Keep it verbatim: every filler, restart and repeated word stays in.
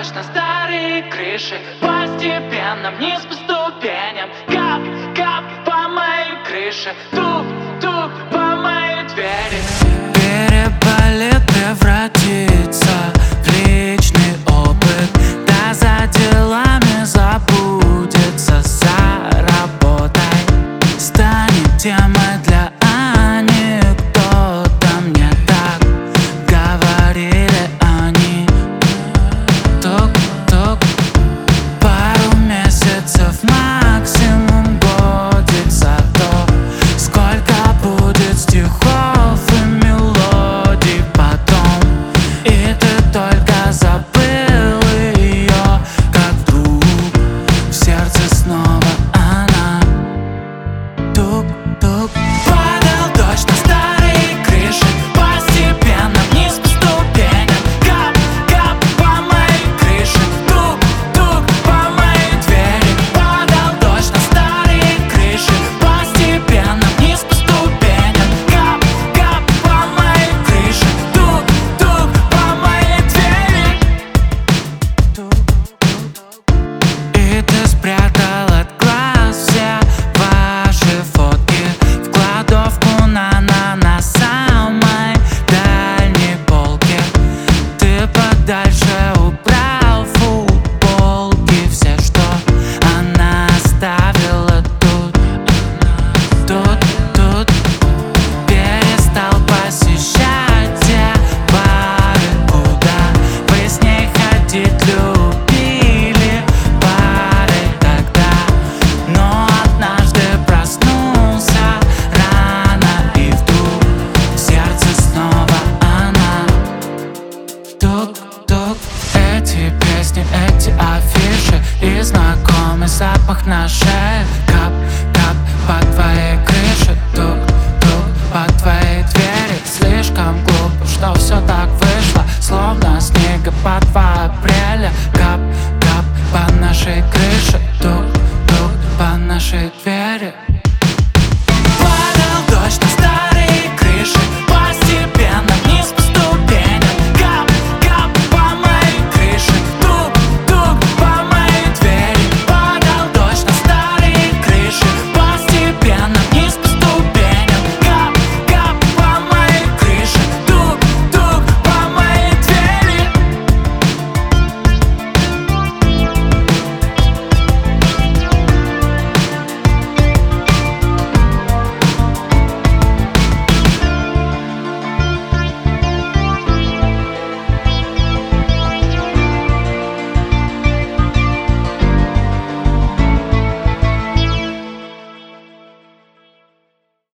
дождь на старые крыши, постепенно вниз по ступеням. Кап, кап по моей крыше, тук, тук по моей двери. Переболит, превратится в личный опыт. Да за делами забудется, за работой. Станет темой для анекдота. Мне так говорили они. Тук-тук, пару месяцев максимум, годик за то, сколько будет стихов и мелодий потом. И ты только забыл ее, как вдруг в сердце снова она. Тук-тук. Падал дождь на старые крыши, постепенно вниз по ступеням. Кап, кап по моей крыше, тук-тук по моей двери. Падал дождь на старые крыши, постепенно вниз по ступеням. Кап, кап по моей крыше, тук-тук по моей двери. И ты спрятал от глаз все ваши фотки в кладовку на-на на самой дальней полке. Ты подальше убрал футболки, все, что она оставила тут, тут, тут. Перестал посещать те бары, куда вы с ней ходить любили парой тогда. Но однажды проснулся рано, и вдруг в сердце снова она. Тук-тук. Эти песни, эти афиши и знакомый запах на шее. Кап, кап по твоей крыше, тук-тук по твоей двери. Слишком глупо, что все так вышло, словно снегопад в апреле. Кап, кап по нашей крыше, тук-тук по нашей двери.